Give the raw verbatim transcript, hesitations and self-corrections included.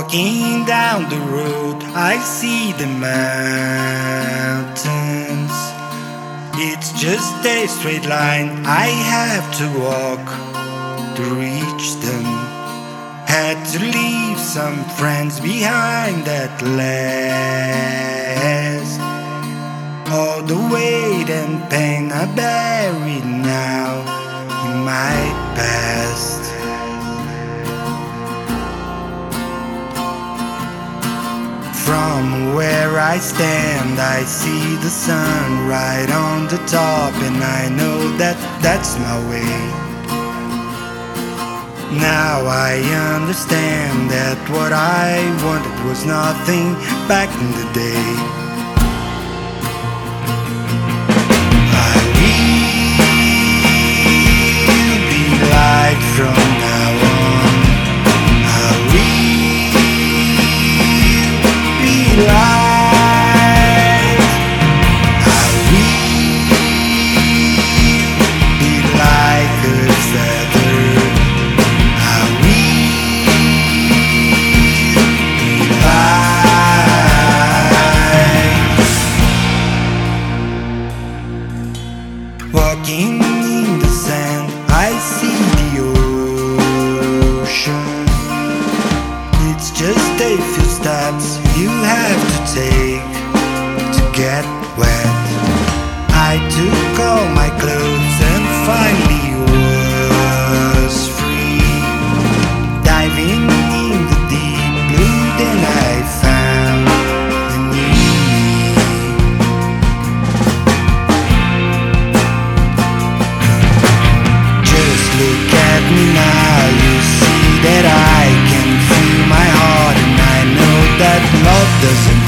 Walking down the road, I see the mountains. It's just a straight line I have to walk to reach them. Had to leave some friends behind at last. All the weight and pain I buried now in my past. From where I stand, I see the sun right on the top, and I know that that's my way. Now I understand that what I wanted was nothing back in the day. I will be light from now on. I will be light. I will be like a feather. I will be light. Walking in the sand, I see the ocean. It's just a few steps you have to take to get wet. I took all my clothes and finally was free. Diving in the deep blue, then I found the new me. Just look at me now, you see that I can feel my heart, and I know that love doesn't